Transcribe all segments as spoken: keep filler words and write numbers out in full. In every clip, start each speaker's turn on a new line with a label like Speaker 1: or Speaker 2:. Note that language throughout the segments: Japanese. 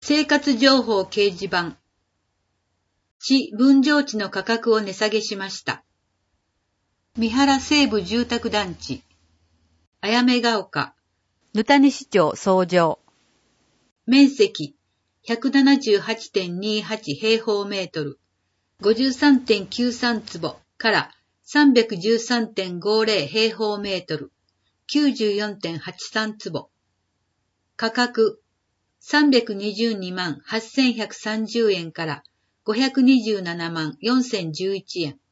Speaker 1: 生活情報掲示板。地分譲地の価格を値下げしました。三原西部住宅団地。あやめが丘。
Speaker 2: ぬたにし町総城。
Speaker 1: 面積 ひゃくななじゅうはちてんにはち 平方メートル。ごじゅうさんてんきゅうさん 坪からさんびゃくじゅうさんてんごじゅう 平方メートル。きゅうじゅうよんてんはちさん 坪。価格さんびゃくにじゅうにまんはっせんひゃくさんじゅうえんからごひゃくにじゅうななまんよんせんじゅういちえん。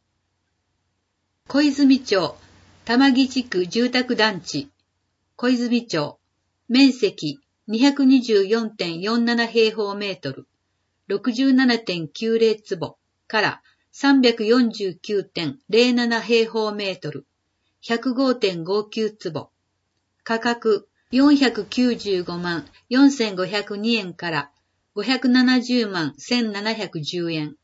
Speaker 1: 小泉町玉木地区住宅団地。小泉町。面積 にひゃくにじゅうよんてんよんなな 平方メートル。ろくじゅうななてんきゅうぜろ 坪からさんびゃくよんじゅうきゅうてんぜろなな 平方メートル。ひゃくごてんごきゅう 坪。価格よんひゃくきゅうじゅうごまんよんせんごひゃくにえんからごひゃくななじゅうまんせんななひゃくじゅうえん。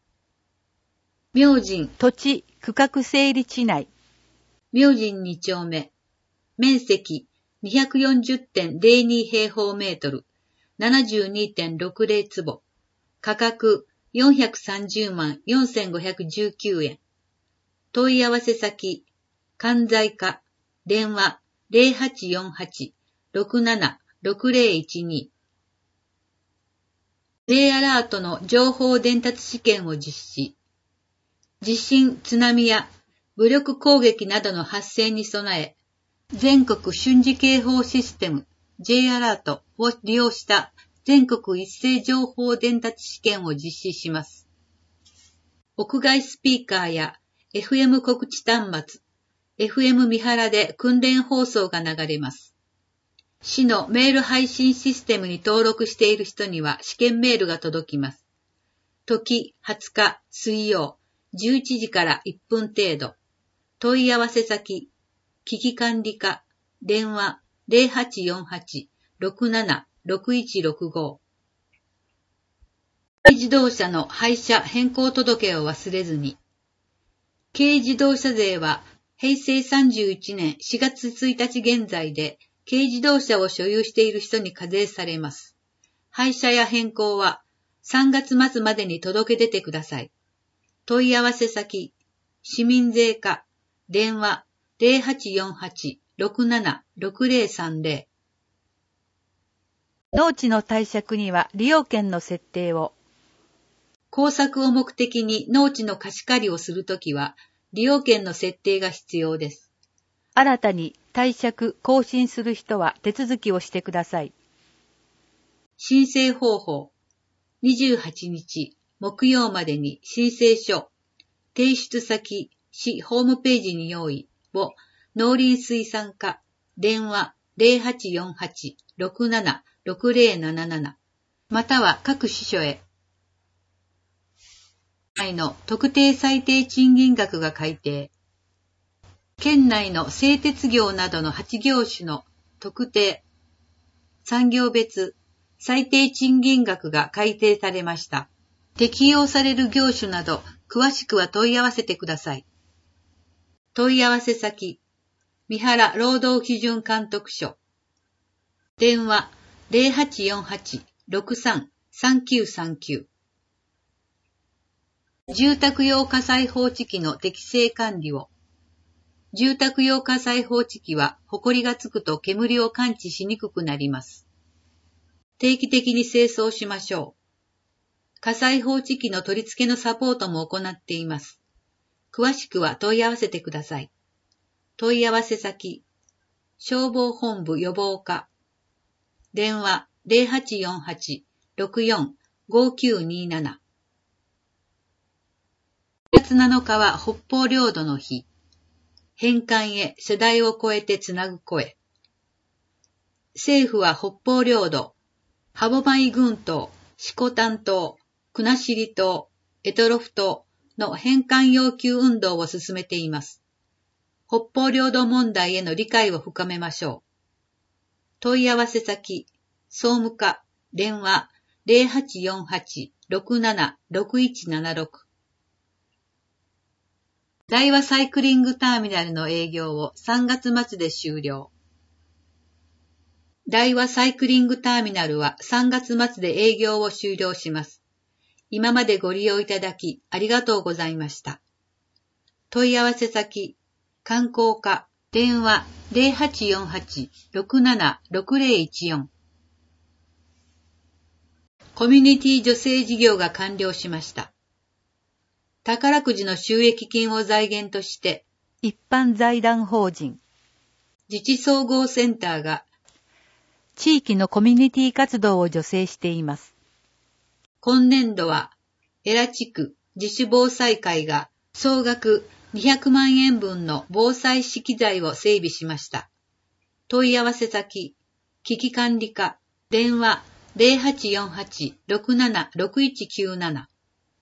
Speaker 1: 明神
Speaker 2: 土地区画整理地内。
Speaker 1: 明神に丁目。面積 にひゃくよんじゅうてんぜろに 平方メートル。ななじゅうにてんろくぜろ 坪。価格よんひゃくさんじゅうまんよんせんごひゃくじゅうきゅうえん。問い合わせ先、関西課、電話ゼロはちよんはち ろくなな ろくぜろいちに。J アラートの情報伝達試験を実施。地震、津波や武力攻撃などの発生に備え、全国瞬時警報システム J アラートを利用した全国一斉情報伝達試験を実施します。屋外スピーカーや エフエム 告知端末、エフエム 三原で訓練放送が流れます。市のメール配信システムに登録している人には試験メールが届きます。時はつか水曜じゅういちじからいっぷん程度。問い合わせ先、危機管理課、電話ゼロはちよんはち ろくなな ろくいちろくご。軽自動車の廃車変更届を忘れずに。軽自動車税はへいせいさんじゅういちねんしがつついたち現在で軽自動車を所有している人に課税されます。廃車や変更はさんがつまつまでに届け出てください。問い合わせ先、市民税課、電話ゼロはちよんはち ろくなな ろくぜろさんぜろ。
Speaker 2: 農地の貸借には利用権の設定を。
Speaker 1: 工作を目的に農地の貸し借りをするときは、利用権の設定が必要です。
Speaker 2: 新たに貸借更新する人は手続きをしてください。
Speaker 1: 申請方法。にじゅうはちにち木曜までに申請書、提出先、市ホームページに用意を農林水産課、電話ゼロはちよんはち ろくなな ろくぜろななな、または各支所へ。県内の特定最低賃金額が改定。県内の製鉄業などのはち業種の特定、産業別、最低賃金額が改定されました。適用される業種など、詳しくは問い合わせてください。問い合わせ先、三原労働基準監督署。電話ゼロはちよんはち ろくさん さんきゅうさんきゅう。住宅用火災報知器の適正管理を。住宅用火災報知器は、埃がつくと煙を感知しにくくなります。定期的に清掃しましょう。火災報知器の取り付けのサポートも行っています。詳しくは問い合わせてください。問い合わせ先、消防本部予防課。電話ゼロはちよんはち ろくよん ごきゅうになな。しがつなのかは北方領土の日。返還へ世代を超えてつなぐ声。政府は北方領土、歯舞群島、色丹島、国後島、択捉島の返還要求運動を進めています。北方領土問題への理解を深めましょう。問い合わせ先、総務課、電話ゼロはちよんはち ろくなな ろくいちななろく。大和サイクリングターミナルの営業をさんがつまつで終了。 大和サイクリングターミナルはさんがつ末で営業を終了します。今までご利用いただきありがとうございました。問い合わせ先、観光課、電話 ゼロはちよんはち ろくなな ろくゼロいちよん。コミュニティ助成事業が完了しました。宝くじの収益金を財源として、
Speaker 2: 一般財団法人、
Speaker 1: 自治総合センターが、
Speaker 2: 地域のコミュニティ活動を助成しています。
Speaker 1: 今年度は、江良地区自主防災会が総額にひゃくまんえん分の防災資機材を整備しました。問い合わせ先、危機管理課、電話 ゼロはちよんはち ろくなな ろくいちきゅうなな。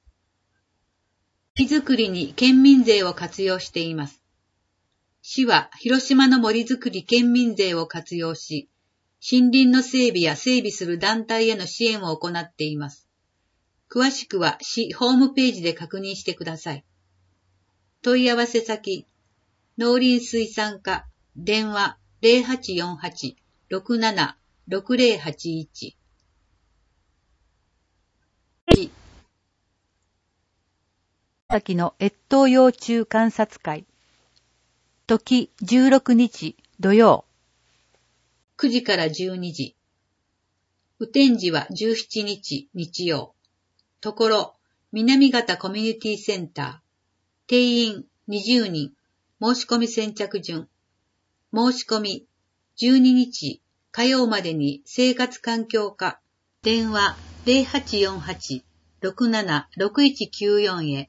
Speaker 1: 木づくりに県民税を活用しています。市は広島の森づくり県民税を活用し、森林の整備や整備する団体への支援を行っています。詳しくは市ホームページで確認してください。問い合わせ先、農林水産課、電話 ゼロはちよんはち ろくなな ろくゼロはちいち。
Speaker 2: 先の越冬幼虫観察会。時じゅうろくにち土曜。
Speaker 1: くじからじゅうにじ。雨天時はじゅうしちにち日曜。ところ、南方コミュニティセンター。定員にじゅうにん。申し込み先着順。申し込みじゅうににち火曜までに生活環境課。電話 ゼロはちよんはち ろくなな ろくいちきゅうよん へ。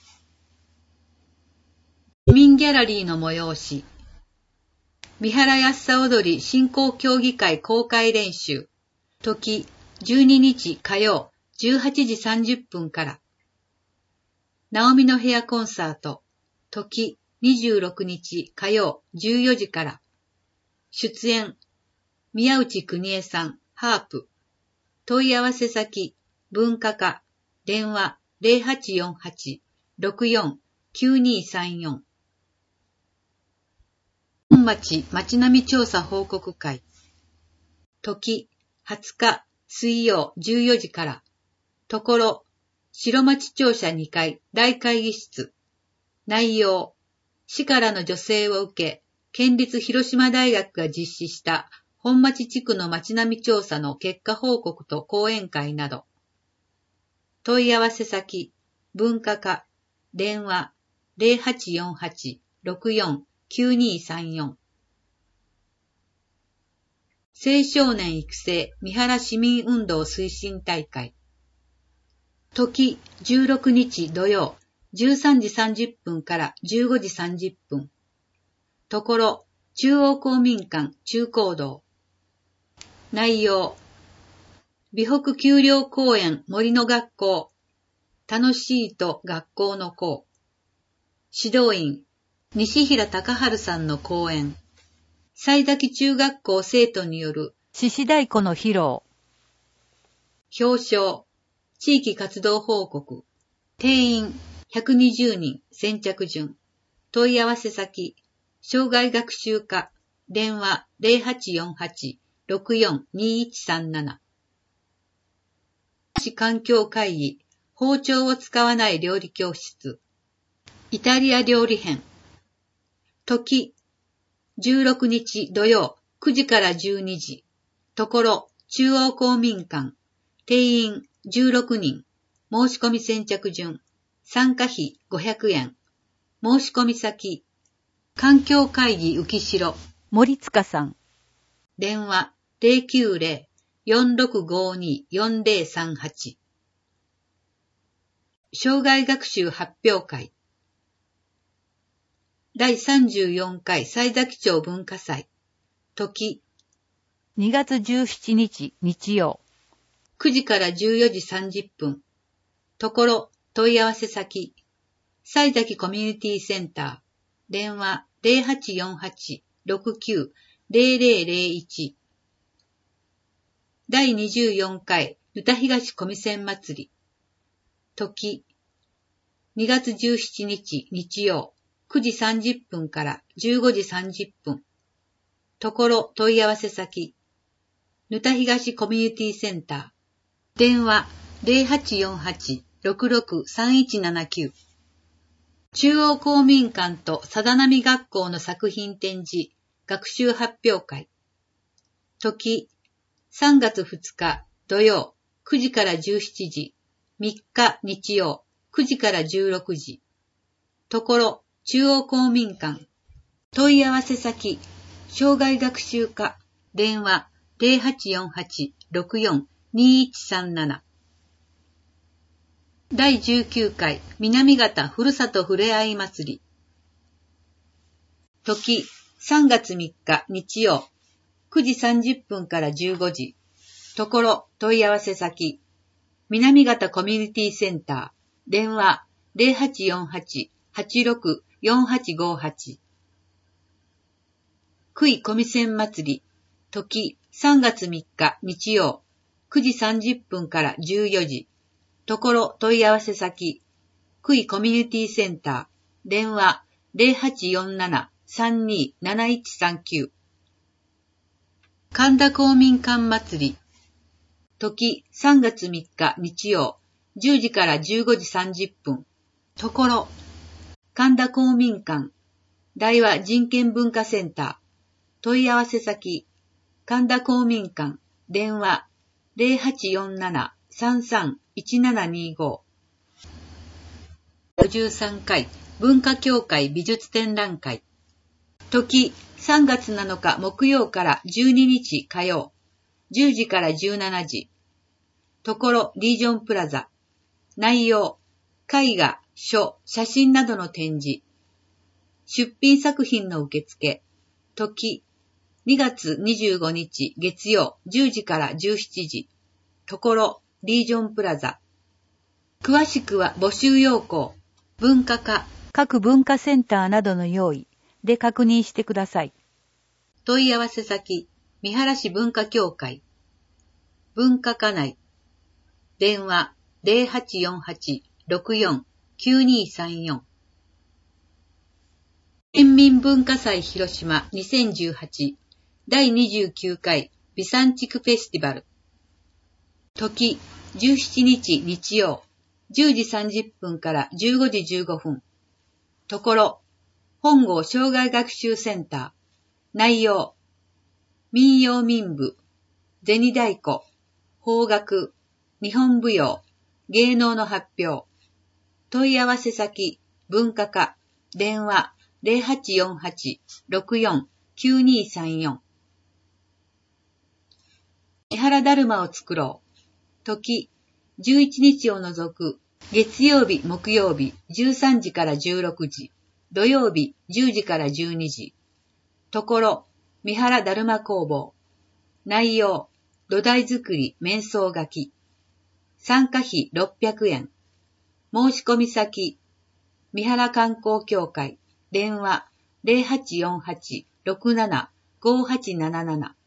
Speaker 1: 市民ギャラリーの催し。三原安佐踊り振興協議会公開練習。時じゅうににち火曜じゅうはちじさんじゅっぷんから。ナオミの部屋コンサート。時にじゅうろくにち火曜じゅうよじから。出演宮内邦恵さん、ハープ。問い合わせ先、文化課。電話 ゼロはちよんはち ろくよん きゅうにさんよん。本町町並調査報告会。時はつか水曜じゅうよじから。ところ白町庁舎にかい大会議室。内容市からの助成を受け県立広島大学が実施した本町地区の町並調査の結果報告と講演会など。問い合わせ先文化課。電話 ゼロはちよんはち ろくよん きゅうにさんよん。青少年育成三原市民運動推進大会。時じゅうろくにち土曜じゅうさんじさんじゅっぷんからじゅうごじさんじゅっぷん。ところ中央公民館中講堂。内容美北丘陵公園森の学校。楽しいと学校の校。指導員西平隆治さんの講演。西崎中学校生徒による
Speaker 2: 獅子太鼓の披露。
Speaker 1: 表彰地域活動報告。定員ひゃくにじゅうにん先着順。問い合わせ先障害学習課。電話 ゼロはちよんはち ろくよん にいちさんなな。市環境会議包丁を使わない料理教室。イタリア料理編。時じゅうろくにち土曜くじからじゅうにじ。ところ中央公民館。定員じゅうろくにん。申し込み先着順。参加費ごひゃくえん。申し込み先。環境会議浮城。
Speaker 2: 森塚さん。
Speaker 1: 電話 ゼロきゅうゼロ よんろくごに よんゼロさんはち。障害学習発表会。だいさんじゅうよんかい西崎町文化祭。時
Speaker 2: にがつじゅうしちにち日曜。
Speaker 1: くじからじゅうよじさんじゅっぷん。ところ問い合わせ先。西崎コミュニティセンター。電話 ゼロはちよんはち ろくきゅう ゼロゼロゼロいち。だいにじゅうよんかい沼田東小見線祭り。時にがつじゅうしちにち日曜くじさんじゅっぷんからじゅうごじさんじゅっぷん。ところ問い合わせ先。 沼田東コミュニティセンター。電話 ゼロはちよんはち ろくろく さんいちななきゅう。中央公民館とさだなみ学校の作品展示、学習発表会。時、さんがつふつか土曜くじからじゅうしちじ、みっか日曜くじからじゅうろくじ。ところ、中央公民館。問い合わせ先、障害学習課、電話ゼロはちよんはち ろくよん にいちさんなな。だいじゅうきゅうかい南方ふるさとふれあい祭り。時、さんがつみっか日曜、くじさんじゅっぷんからじゅうごじ。ところ、問い合わせ先、南方コミュニティセンター、電話ゼロはちよんはち はちろく よんはちごはち。区井小見線祭り、時、さんがつみっか日曜、くじさんじゅっぷんからじゅうよじ。ところ問い合わせ先、区井コミュニティセンター、電話ゼロはちよんなな さんにーなないちさんきゅう。神田公民館祭り、時さんがつみっか日曜、じゅうじからじゅうごじさんじゅっぷん。ところ、神田公民館、大和人権文化センター、問い合わせ先、神田公民館、電話ゼロはちよんなな さんさん いちななにご。ごじゅうさんかい文化協会美術展覧会。時さんがつなのか木曜からじゅうににち火曜、じゅうじからじゅうしちじ。ところリージョンプラザ。内容、絵画、書、写真などの展示。出品作品の受付。時にがつにじゅうごにち月曜じゅうじからじゅうしちじ。ところリージョンプラザ。詳しくは募集要項、文化課、
Speaker 2: 各文化センターなどの用意で確認してください。
Speaker 1: 問い合わせ先、三原市文化協会。文化課内。電話ゼロはちよんはち ろくよん きゅうにさんよん。県民文化祭広島にせんじゅうはちだいにじゅうきゅうかい美産地区フェスティバル。時じゅうしちにち日曜、じゅうじさんじゅっぷんからじゅうごじじゅうごふん。ところ、本郷障害学習センター。内容、民謡民舞、銭太鼓、邦楽、日本舞踊、芸能の発表。問い合わせ先、文化課、電話ゼロはちよんはち ろくよん きゅうにさんよん。江原だるまを作ろう。時、じゅういちにちを除く、月曜日、木曜日、じゅうさんじからじゅうろくじ、土曜日、じゅうじからじゅうにじ。ところ、三原だるま工房。内容、土台作り、面相書き。参加費ろっぴゃくえん。申し込み先、三原観光協会。電話ゼロはちよんはち ろくなな ごはちなななな。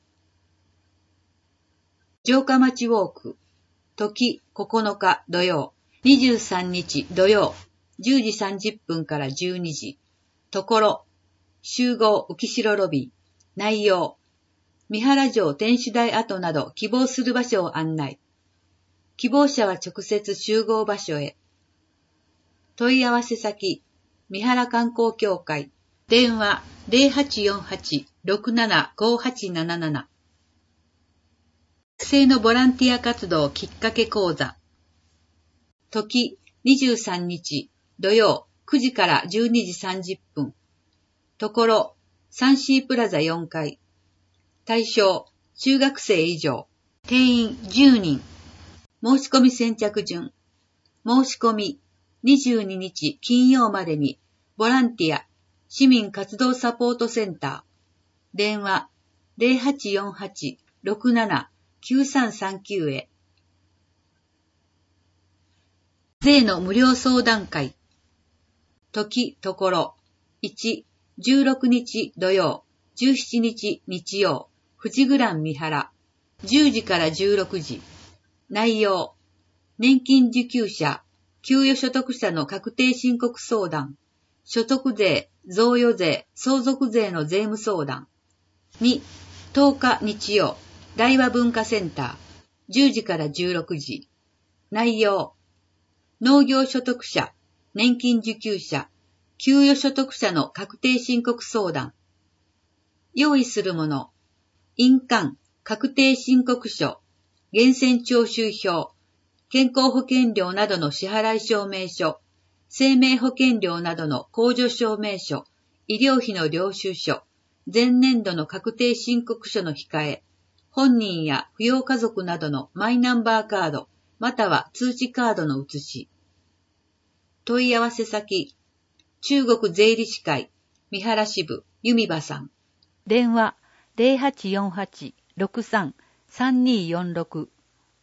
Speaker 1: 城下町ウォーク。時ここのか土曜、にじゅうさんにち土曜、じゅうじさんじゅっぷんからじゅうにじ。ところ、集合浮城ロビー。内容、三原城天守台跡など希望する場所を案内。希望者は直接集合場所へ。問い合わせ先、三原観光協会。電話ゼロはちよんはち ろくなな ごはちなななな。学生のボランティア活動きっかけ講座。時にじゅうさんにち土曜くじからじゅうにじさんじゅっぷん。ところ、サンシープラザよんかい。対象、中学生以上。定員じゅうにん。申し込み先着順。申し込み、にじゅうににち金曜までに、ボランティア、市民活動サポートセンター。電話、ゼロはちよんはち ろくなな きゅうさんさんきゅう へ。税の無料相談会。時、ところ、いち、じゅうろくにち土曜、じゅうしちにち日曜、富士グラン三原、じゅうじからじゅうろくじ。内容、年金受給者、給与所得者の確定申告相談、所得税、贈与税、相続税の税務相談。に、とおか日曜、 大和文化センター、じゅうじからじゅうろくじ。内容、農業所得者、年金受給者、給与所得者の確定申告相談。用意するもの、印鑑、確定申告書、源泉徴収票、健康保険料などの支払い証明書、生命保険料などの控除証明書、医療費の領収書、前年度の確定申告書の控え、本人や扶養家族などのマイナンバーカード、または通知カードの写し。問い合わせ先、中国税理士会、三原支部、弓場さん。
Speaker 2: 電話 ゼロはちよんはち ろくさん さんにーよんろく。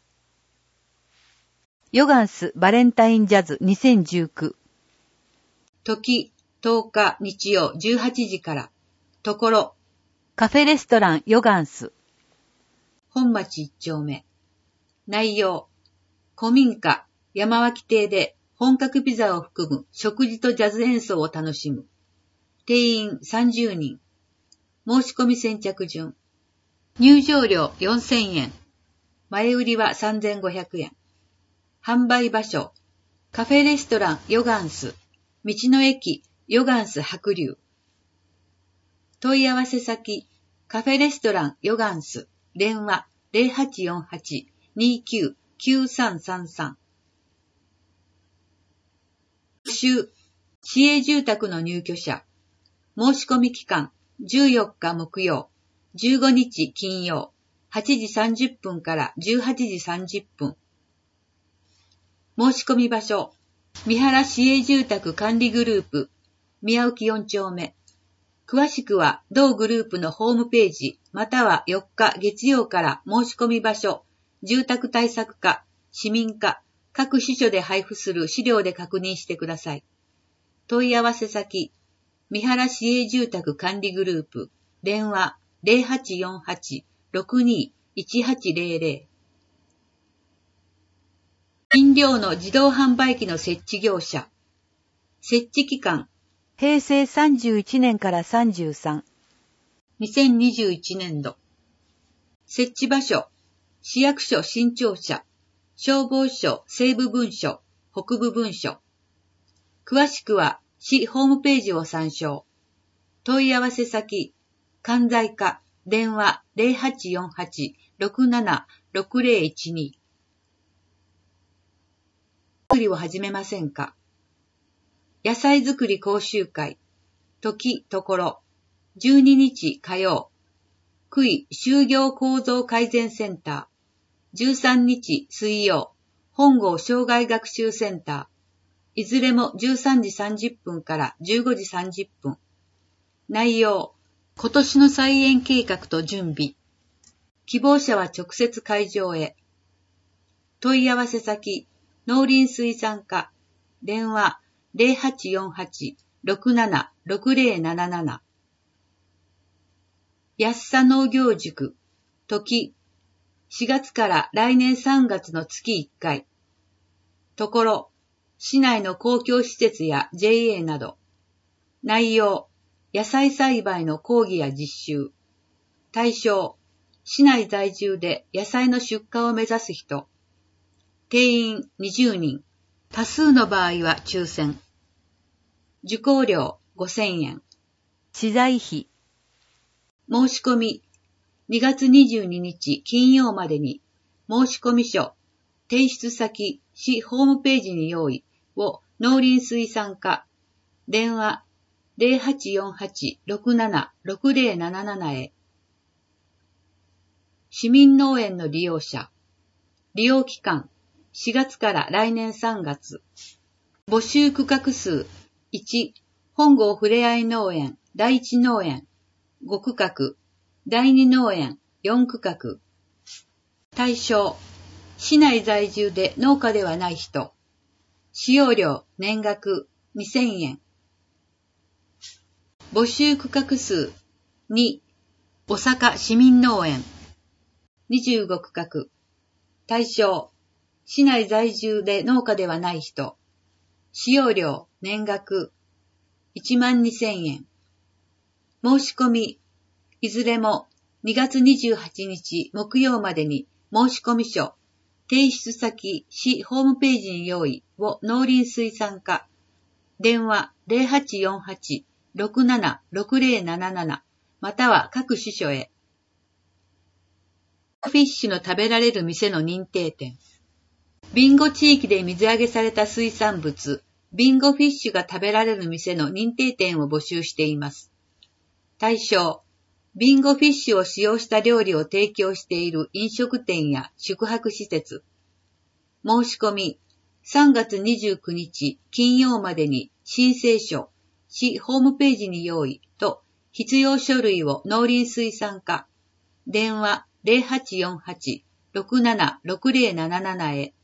Speaker 2: ヨガンスバレンタインジャズにせんじゅうきゅう。
Speaker 1: 時、とおか日曜じゅうはちじから。ところ、
Speaker 2: カフェレストランヨガンス。
Speaker 1: 本町一丁目。内容、古民家、山脇邸で本格ピザを含む食事とジャズ演奏を楽しむ。定員さんじゅうにん。申し込み先着順。入場料よんせんえん。前売りはさんぜんごひゃくえん。販売場所、カフェレストランヨガンス、道の駅ヨガンス白龍。問い合わせ先、カフェレストランヨガンス、電話 ゼロはちよんはち にきゅう きゅうさんさんさん。募集、市営住宅の入居者。申し込み期間、じゅうよっか木曜、じゅうごにち金曜、はちじさんじゅっぷんからじゅうはちじさんじゅっぷん。申し込み場所、三原市営住宅管理グループ、宮沖よん丁目。詳しくは同グループのホームページ、またはよっか月曜から申し込み場所、住宅対策課、市民課、各支所で配布する資料で確認してください。問い合わせ先、三原市営住宅管理グループ、電話 ゼロはちよんはち ろくにいちはちゼロゼロ。飲料の自動販売機の設置業者。設置期間、
Speaker 2: 平成さんじゅういちねんからさんじゅうさん。
Speaker 1: にせんにじゅういちねんど。設置場所、市役所新庁舎、消防署西部分署、北部分署。詳しくは市ホームページを参照。問い合わせ先、関西課、電話 ゼロはちよんはち ろくなな ろくゼロいちに。作りを始めませんか？野菜作り講習会、時ところ、じゅうににち火曜、区井就業構造改善センター、じゅうさんにち水曜、本郷障害学習センター、いずれもじゅうさんじさんじゅっぷんからじゅうごじさんじゅっぷん。内容、今年の菜園計画と準備。希望者は直接会場へ。問い合わせ先、農林水産課、電話 ゼロはちよんはち ろくなな ろくゼロなななな。安佐農業塾、時、しがつから来年さんがつの月いっかい。ところ、市内の公共施設や ジェーエー など。内容、野菜栽培の講義や実習。対象、市内在住で野菜の出荷を目指す人。定員にじゅうにん。多数の場合は抽選。受講料ごせんえん。
Speaker 2: 資材費。
Speaker 1: 申し込み、にがつにじゅうににち金曜までに、申込書、提出先、市ホームページに用意を農林水産課、電話 ゼロはちよんはち ろくなな ろくゼロなななな へ。市民農園の利用者、利用期間、しがつから来年さんがつ。募集区画数、いち、本郷ふれあい農園、だいいち農園、ご区画、だいに農園、よん区画。対象、市内在住で農家ではない人。使用料、年額にせんえん。募集区画数、に、大阪市民農園、にじゅうご区画。対象、市内在住で農家ではない人。使用料、年額いちまんにせんえん。申し込み、いずれもにがつにじゅうはちにち木曜までに申込書、提出先、市ホームページに用意を農林水産課、電話 ゼロはちよんはち ろくなな ろくゼロなななな または各支所へ。フィッシュの食べられる店の認定店。ビンゴ地域で水揚げされた水産物、ビンゴフィッシュが食べられる店の認定店を募集しています。対象、ビンゴフィッシュを使用した料理を提供している飲食店や宿泊施設。申し込み、さんがつにじゅうくにち金曜までに申請書、市ホームページに用意と必要書類を農林水産課、電話 ゼロはちよんはち ろくなな ろくゼロなななな へ。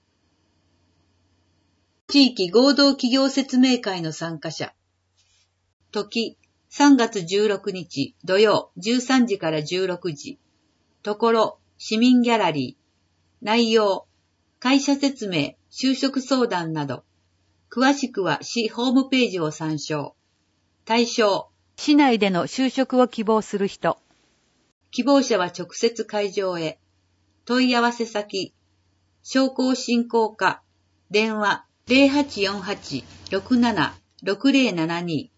Speaker 1: 地域合同企業説明会の参加者。時、さんがつじゅうろくにち土曜じゅうさんじからじゅうろくじ。ところ、市民ギャラリー。内容、会社説明、就職相談など。詳しくは市ホームページを参照。対象、
Speaker 2: 市内での就職を希望する人。
Speaker 1: 希望者は直接会場へ。問い合わせ先、商工振興課、電話 ゼロはちよんはち ろくなな ろくゼロななに